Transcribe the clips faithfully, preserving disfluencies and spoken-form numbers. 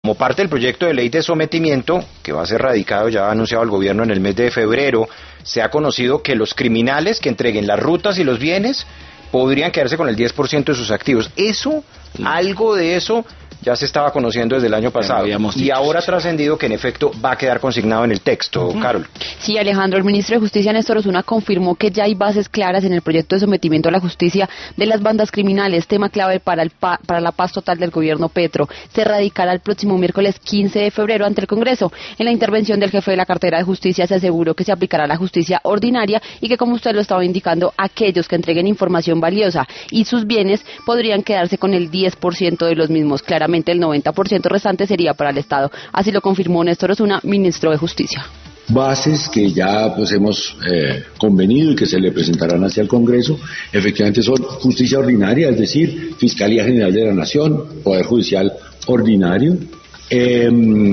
Como parte del proyecto de ley de sometimiento, que va a ser radicado, ya ha anunciado el gobierno en el mes de febrero, se ha conocido que los criminales que entreguen las rutas y los bienes podrían quedarse con el diez por ciento de sus activos. Eso, sí. Algo de eso ya se estaba conociendo desde el año pasado y ahora ha trascendido que en efecto va a quedar consignado en el texto, uh-huh. Carol. Sí, Alejandro, el ministro de Justicia Néstor Osuna confirmó que ya hay bases claras en el proyecto de sometimiento a la justicia de las bandas criminales, tema clave para, el pa para la paz total del gobierno Petro. Se radicará el próximo miércoles quince de febrero ante el Congreso. En la intervención del jefe de la cartera de justicia se aseguró que se aplicará la justicia ordinaria y que, como usted lo estaba indicando, aquellos que entreguen información valiosa y sus bienes podrían quedarse con el diez por ciento de los mismos. Claramente el noventa por ciento restante sería para el Estado. Así lo confirmó Néstor Osuna, ministro de Justicia. Bases que ya pues hemos eh, convenido y que se le presentarán hacia el Congreso, efectivamente son justicia ordinaria, es decir, Fiscalía General de la Nación, Poder Judicial ordinario, eh,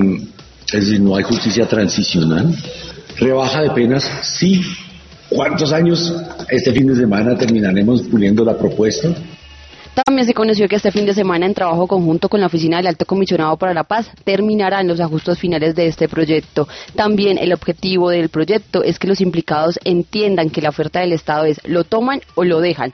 es decir, no hay justicia transicional, rebaja de penas, sí. ¿Cuántos años? Este fin de semana terminaremos puliendo la propuesta. También se conoció que este fin de semana, en trabajo conjunto con la Oficina del Alto Comisionado para la Paz, terminarán los ajustes finales de este proyecto. También el objetivo del proyecto es que los implicados entiendan que la oferta del Estado es lo toman o lo dejan,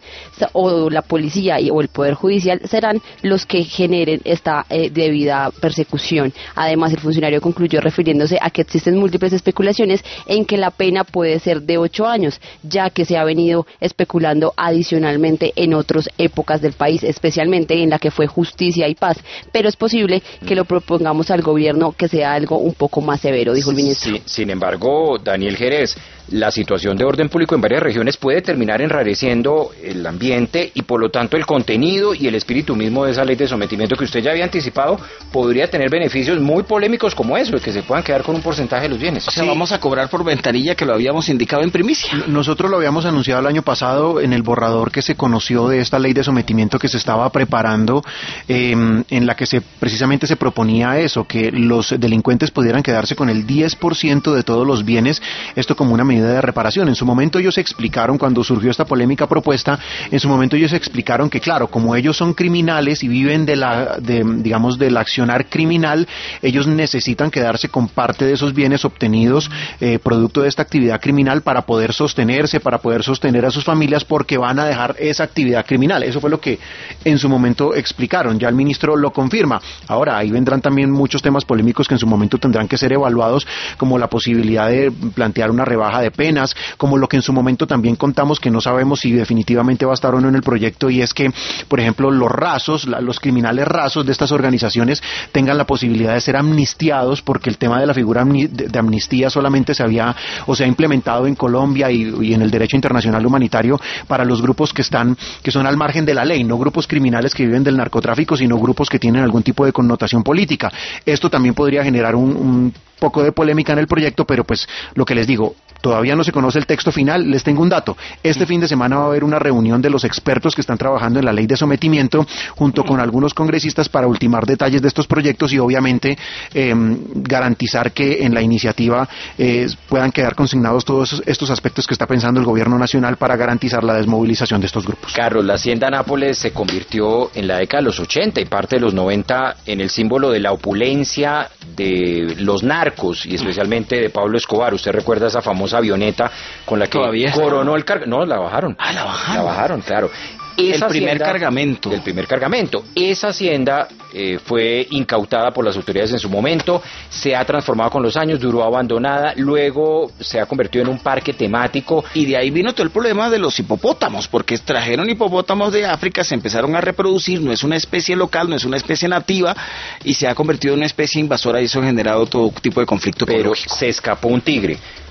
o la policía o el Poder Judicial serán los que generen esta eh, debida persecución. Además, el funcionario concluyó refiriéndose a que existen múltiples especulaciones en que la pena puede ser de ocho años, ya que se ha venido especulando adicionalmente en otras épocas del país, especialmente en la que fue Justicia y Paz, pero es posible que lo propongamos al gobierno que sea algo un poco más severo, dijo el ministro. Sí, sin embargo, Daniel Jerez, la situación de orden público en varias regiones puede terminar enrareciendo el ambiente y por lo tanto el contenido y el espíritu mismo de esa ley de sometimiento que usted ya había anticipado podría tener beneficios muy polémicos como eso, de que se puedan quedar con un porcentaje de los bienes. O sea, sí. Vamos a cobrar por ventanilla, que lo habíamos indicado en primicia. Nosotros lo habíamos anunciado el año pasado en el borrador que se conoció de esta ley de sometimiento que se estaba preparando, eh, en la que se precisamente se proponía eso, que los delincuentes pudieran quedarse con el diez por ciento de todos los bienes, esto como una medida de reparación. En su momento ellos explicaron, cuando surgió esta polémica propuesta, en su momento ellos explicaron que claro, como ellos son criminales y viven de la, de, digamos, del accionar criminal, ellos necesitan quedarse con parte de esos bienes obtenidos eh, producto de esta actividad criminal para poder sostenerse, para poder sostener a sus familias, porque van a dejar esa actividad criminal. Eso fue lo que en su momento explicaron. Ya el ministro lo confirma. Ahora, ahí vendrán también muchos temas polémicos que en su momento tendrán que ser evaluados, como la posibilidad de plantear una rebaja de penas, como lo que en su momento también contamos, que no sabemos si definitivamente va a estar o no en el proyecto, y es que, por ejemplo, los rasos, los criminales rasos de estas organizaciones tengan la posibilidad de ser amnistiados, porque el tema de la figura de amnistía solamente se había o se ha implementado en Colombia y, y en el derecho internacional humanitario para los grupos que están, que son al margen de la ley, no grupos criminales que viven del narcotráfico, sino grupos que tienen algún tipo de connotación política. Esto también podría generar un, un poco de polémica en el proyecto, pero pues lo que les digo, todavía no se conoce el texto final. Les tengo un dato: este fin de semana va a haber una reunión de los expertos que están trabajando en la ley de sometimiento junto con algunos congresistas para ultimar detalles de estos proyectos y obviamente eh, garantizar que en la iniciativa eh, puedan quedar consignados todos estos aspectos que está pensando el gobierno nacional para garantizar la desmovilización de estos grupos. Carlos, la Hacienda Nápoles se convirtió en la década de los ochenta y parte de los noventa en el símbolo de la opulencia de los narcos y especialmente de Pablo Escobar. ¿Usted recuerda esa famosa avioneta con la que ¿Todavía coronó el cargo? No, la bajaron. Ah, la bajaron. La bajaron, claro. Esa el primer hacienda, cargamento. El primer cargamento. Esa hacienda eh, fue incautada por las autoridades en su momento, se ha transformado con los años, duró abandonada, luego se ha convertido en un parque temático. Y de ahí vino todo el problema de los hipopótamos, porque trajeron hipopótamos de África, se empezaron a reproducir, no es una especie local, no es una especie nativa, y se ha convertido en una especie invasora y eso ha generado todo tipo de conflicto ecológico. Pero se escapó un tigre.